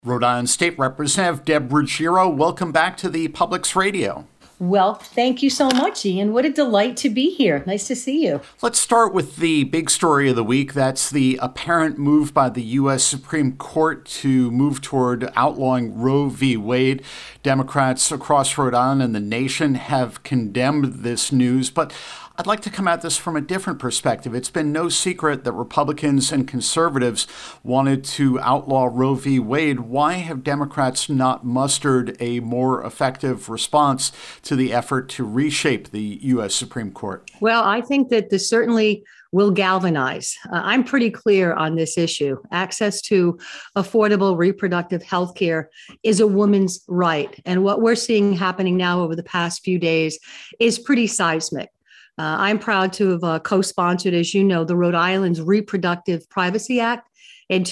Rhode Island State Representative Deb Ruggiero, welcome back to the Public's Radio. Well, thank you so much, Ian. What a delight to be here. Nice to see you. Let's start with the big story of the week. That's the apparent move by the U.S. Supreme Court to move toward outlawing Roe v. Wade. Democrats across Rhode Island and the nation have condemned this news, but I'd like to come at this from a different perspective. It's been no secret that Republicans and conservatives wanted to outlaw Roe v. Wade. Why have Democrats not mustered a more effective response to the effort to reshape the U.S. Supreme Court? Well, I think that this certainly will galvanize. I'm pretty clear on this issue. Access to affordable reproductive health care is a woman's right. And what we're seeing happening now over the past few days is pretty seismic. I'm proud to have co-sponsored, as you know, the Rhode Island's Reproductive Privacy Act in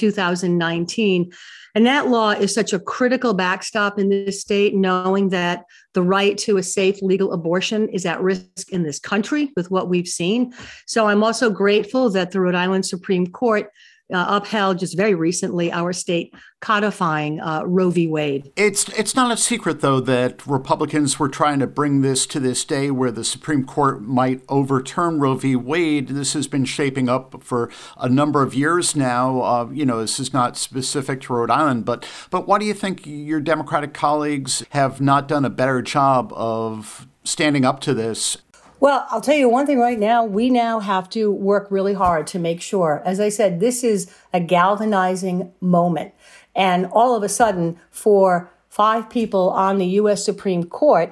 2019. And that law is such a critical backstop in this state, knowing that the right to a safe legal abortion is at risk in this country with what we've seen. So I'm also grateful that the Rhode Island Supreme Court upheld just very recently our state codifying Roe v. Wade. It's not a secret, though, that Republicans were trying to bring this to this day where the Supreme Court might overturn Roe v. Wade. This has been shaping up for a number of years now. This is not specific to Rhode Island, but why do you think your Democratic colleagues have not done a better job of standing up to this? Well, I'll tell you one thing right now. We now have to work really hard to make sure, as I said, this is a galvanizing moment. And all of a sudden, for 5 people on the U.S. Supreme Court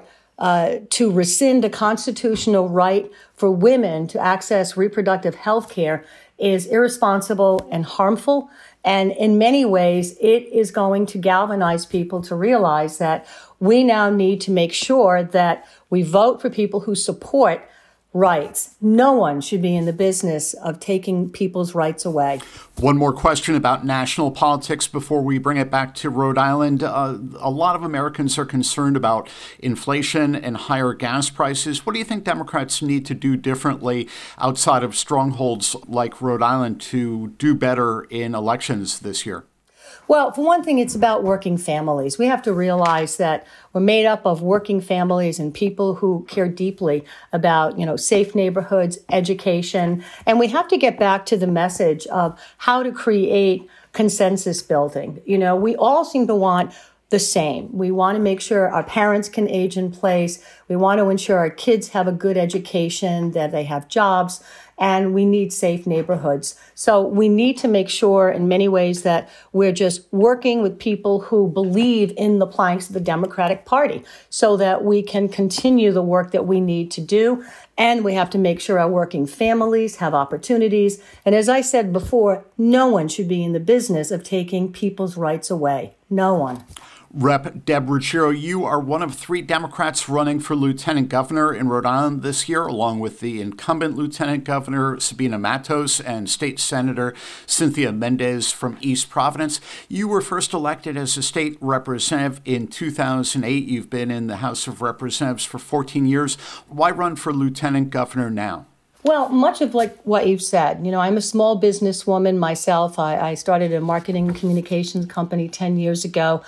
to rescind a constitutional right for women to access reproductive health care is irresponsible and harmful. And in many ways, it is going to galvanize people to realize that we now need to make sure that we vote for people who support rights. No one should be in the business of taking people's rights away. One more question about national politics before we bring it back to Rhode Island. A lot of Americans are concerned about inflation and higher gas prices. What do you think Democrats need to do differently outside of strongholds like Rhode Island to do better in elections this year? Well, for one thing, it's about working families. We have to realize that we're made up of working families and people who care deeply about, safe neighborhoods, education. And we have to get back to the message of how to create consensus building. We all seem to want the same. We want to make sure our parents can age in place. We want to ensure our kids have a good education, that they have jobs, and we need safe neighborhoods. So we need to make sure in many ways that we're just working with people who believe in the planks of the Democratic Party so that we can continue the work that we need to do. And we have to make sure our working families have opportunities. And as I said before, no one should be in the business of taking people's rights away. No one. Rep. Deb Ruggiero, you are one of 3 Democrats running for lieutenant governor in Rhode Island this year, along with the incumbent lieutenant governor, Sabina Matos, and state senator Cynthia Mendez from East Providence. You were first elected as a state representative in 2008. You've been in the House of Representatives for 14 years. Why run for lieutenant governor now? Well, much of like what you've said. I'm a small businesswoman myself. I started a marketing and communications company 10 years ago.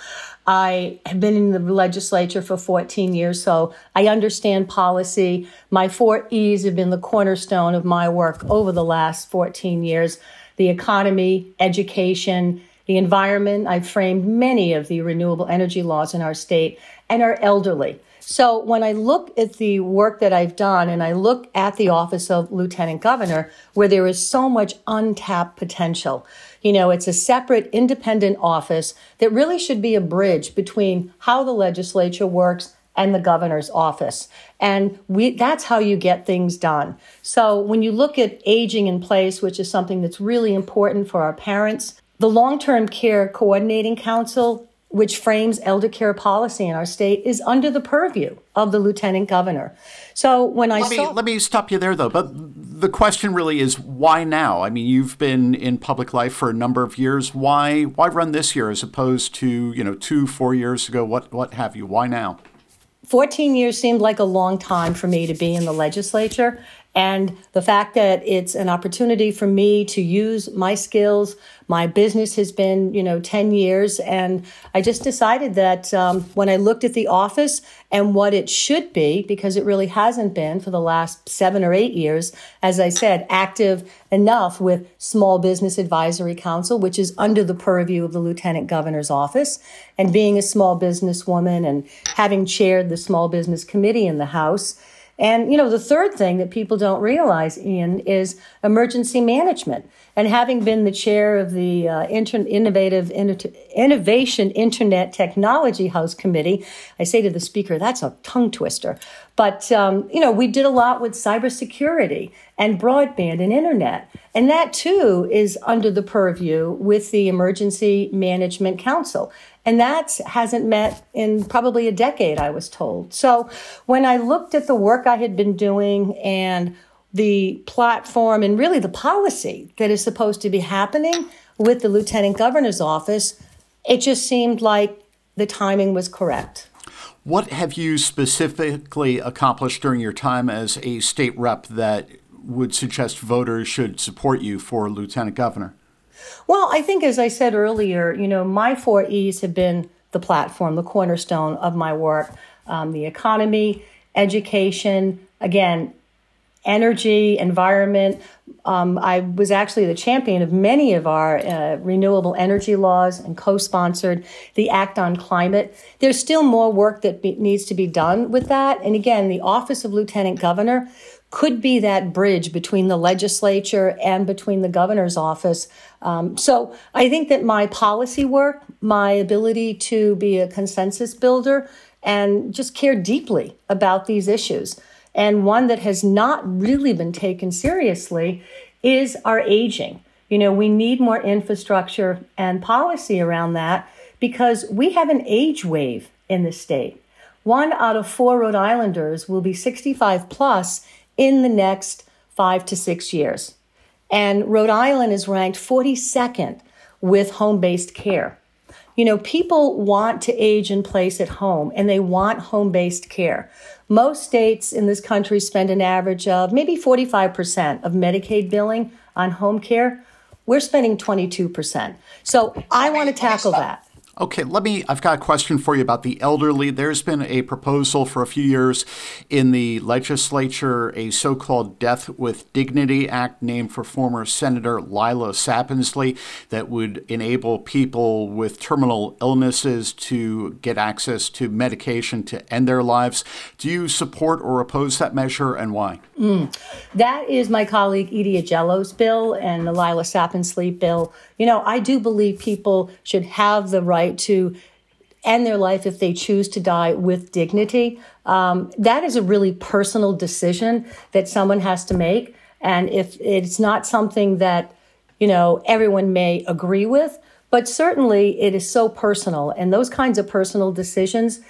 I have been in the legislature for 14 years, so I understand policy. My 4 E's have been the cornerstone of my work over the last 14 years. The economy, education, the environment. I've framed many of the renewable energy laws in our state, and our elderly. So when I look at the work that I've done and I look at the office of lieutenant governor, where there is so much untapped potential, it's a separate independent office that really should be a bridge between how the legislature works and the governor's office. And that's how you get things done. So when you look at aging in place, which is something that's really important for our parents, the Long-Term Care Coordinating Council, which frames elder care policy in our state, is under the purview of the lieutenant governor. So when Let me stop you there, though. But the question really is, why now? I mean, you've been in public life for a number of years. Why run this year as opposed to, 2-4 years ago? What have you? Why now? 14 years seemed like a long time for me to be in the legislature. And the fact that it's an opportunity for me to use my skills, my business has been, 10 years. And I just decided that when I looked at the office and what it should be, because it really hasn't been for the last 7 or 8 years, as I said, active enough with Small Business Advisory Council, which is under the purview of the Lieutenant Governor's office, and being a small business woman and having chaired the Small Business Committee in the House. And, the third thing that people don't realize, Ian, is emergency management. And having been the chair of the Innovation Internet Technology House Committee, I say to the speaker, that's a tongue twister. But, we did a lot with cybersecurity and broadband and internet. And that, too, is under the purview with the Emergency Management Council. And that hasn't met in probably a decade, I was told. So when I looked at the work I had been doing and the platform and really the policy that is supposed to be happening with the Lieutenant Governor's office, it just seemed like the timing was correct. What have you specifically accomplished during your time as a state rep that would suggest voters should support you for Lieutenant Governor? Well, I think, as I said earlier, my 4 E's have been the platform, the cornerstone of my work, the economy, education, again, energy, environment. I was actually the champion of many of our renewable energy laws and co-sponsored the Act on Climate. There's still more work that needs to be done with that. And again, the Office of Lieutenant Governor could be that bridge between the legislature and between the governor's office. So I think that my policy work, my ability to be a consensus builder and just care deeply about these issues, and one that has not really been taken seriously, is our aging. We need more infrastructure and policy around that because we have an age wave in the state. 1 out of 4 Rhode Islanders will be 65 plus in the next 5 to 6 years. And Rhode Island is ranked 42nd with home-based care. People want to age in place at home, and they want home-based care. Most states in this country spend an average of maybe 45% of Medicaid billing on home care. We're spending 22%. So I want to tackle that. Okay, I've got a question for you about the elderly. There's been a proposal for a few years in the legislature, a so-called Death with Dignity Act named for former Senator Lila Sapensley that would enable people with terminal illnesses to get access to medication to end their lives. Do you support or oppose that measure, and why? That is my colleague Edie Agello's bill and the Lila Sapensley bill. I do believe people should have the right to end their life if they choose to die with dignity. That is a really personal decision that someone has to make. And if it's not something that, everyone may agree with, but certainly it is so personal. And those kinds of personal decisions,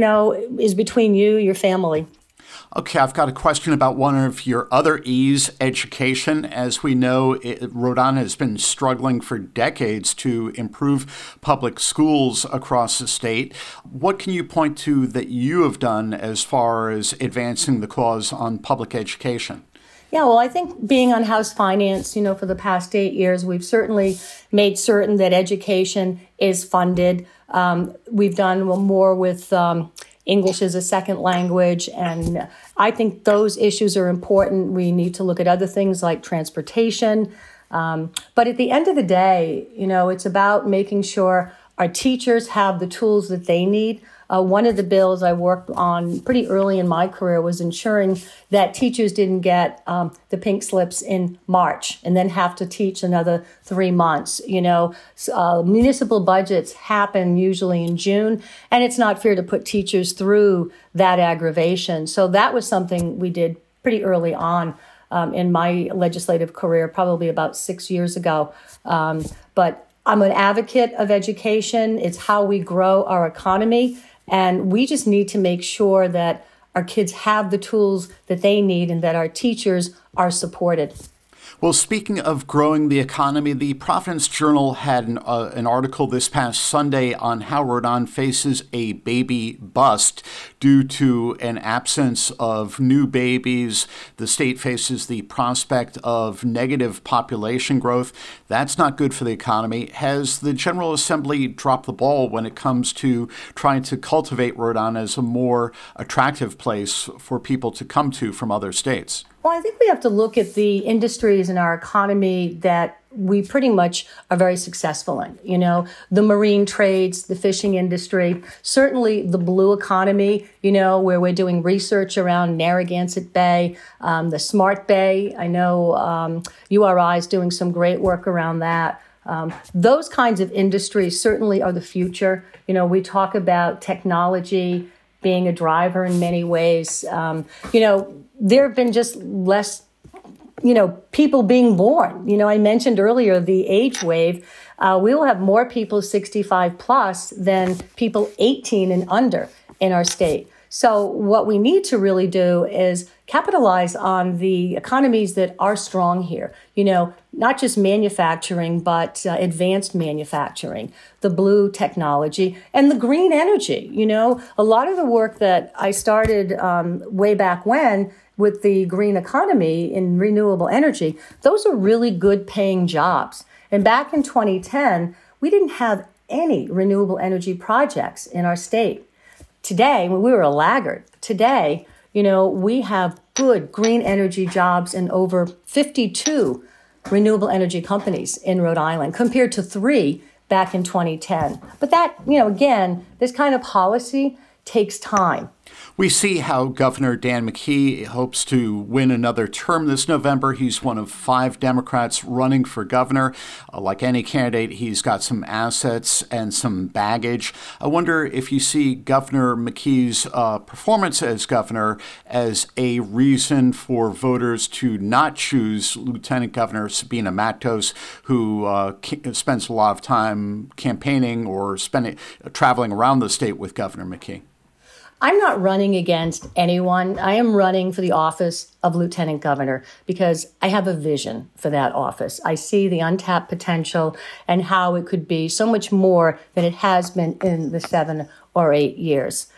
is between you, your family. Okay, I've got a question about one of your other E's, education. As we know, Rhode Island has been struggling for decades to improve public schools across the state. What can you point to that you have done as far as advancing the cause on public education? Yeah, well, I think being on House Finance, for the past 8 years, we've certainly made certain that education is funded. We've done more with English as a second language. And I think those issues are important. We need to look at other things like transportation. But at the end of the day, it's about making sure our teachers have the tools that they need. One of the bills I worked on pretty early in my career was ensuring that teachers didn't get the pink slips in March and then have to teach another 3 months. Municipal budgets happen usually in June, and it's not fair to put teachers through that aggravation. So that was something we did pretty early on in my legislative career, probably about 6 years ago. But I'm an advocate of education. It's how we grow our economy. And we just need to make sure that our kids have the tools that they need and that our teachers are supported. Well, speaking of growing the economy, the Providence Journal had an article this past Sunday on how Rhode Island faces a baby bust due to an absence of new babies. The state faces the prospect of negative population growth. That's not good for the economy. Has the General Assembly dropped the ball when it comes to trying to cultivate Rhode Island as a more attractive place for people to come to from other states? Well, I think we have to look at the industries in our economy that we pretty much are very successful in. You know, the marine trades, the fishing industry, certainly the blue economy, you know, where we're doing research around Narragansett Bay, the Smart Bay. I know URI is doing some great work around that. Those kinds of industries certainly are the future. You know, we talk about technology being a driver in many ways. There have been just less, people being born. I mentioned earlier the age wave. We will have more people 65 plus than people 18 and under in our state. So what we need to really do is capitalize on the economies that are strong here. Not just manufacturing, but advanced manufacturing, the blue technology, and the green energy. A lot of the work that I started way back when with the green economy in renewable energy, those are really good paying jobs. And back in 2010, we didn't have any renewable energy projects in our state. Today, when we were a laggard, today, we have good green energy jobs in over 52 renewable energy companies in Rhode Island compared to 3 back in 2010. But that, again, this kind of policy takes time. We see how Governor Dan McKee hopes to win another term this November. He's one of 5 Democrats running for governor. Like any candidate, he's got some assets and some baggage. I wonder if you see Governor McKee's performance as governor as a reason for voters to not choose Lieutenant Governor Sabina Matos, who spends a lot of time campaigning or traveling around the state with Governor McKee. I'm not running against anyone. I am running for the office of Lieutenant Governor because I have a vision for that office. I see the untapped potential and how it could be so much more than it has been in the 7 or 8 years.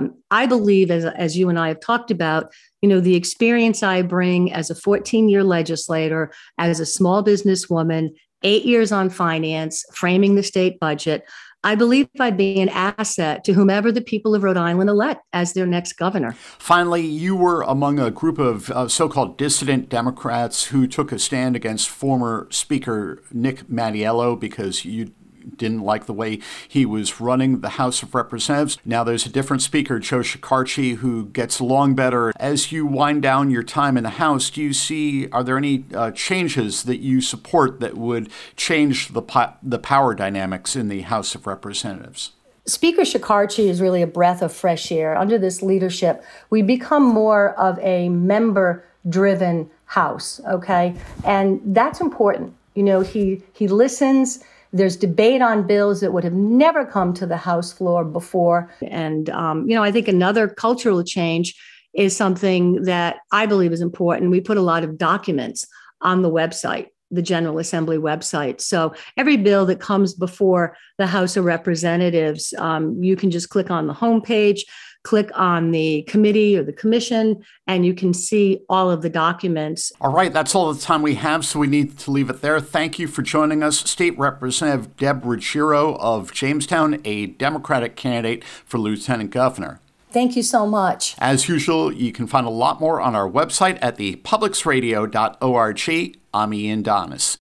I believe, as you and I have talked about, the experience I bring as a 14-year legislator, as a small businesswoman, 8 years on finance, framing the state budget, I believe I'd be an asset to whomever the people of Rhode Island elect as their next governor. Finally, you were among a group of so-called dissident Democrats who took a stand against former Speaker Nick Mattiello because you didn't like the way he was running the House of Representatives. Now there's a different speaker, Joe Shekarchi, who gets along better. As you wind down your time in the House, are there any changes that you support that would change the power dynamics in the House of Representatives? Speaker Shekarchi is really a breath of fresh air. Under this leadership, we become more of a member-driven House, okay? And that's important. He listens. There's debate on bills that would have never come to the House floor before. And, I think another cultural change is something that I believe is important. We put a lot of documents on the website, the General Assembly website. So every bill that comes before the House of Representatives, you can just click on the homepage, click on the committee or the commission, and you can see all of the documents. All right, that's all the time we have, so we need to leave it there. Thank you for joining us. State Representative Deb Ruggiero of Jamestown, a Democratic candidate for Lieutenant Governor. Thank you so much. As usual, you can find a lot more on our website at thepublicsradio.org. I'm Ian Donis.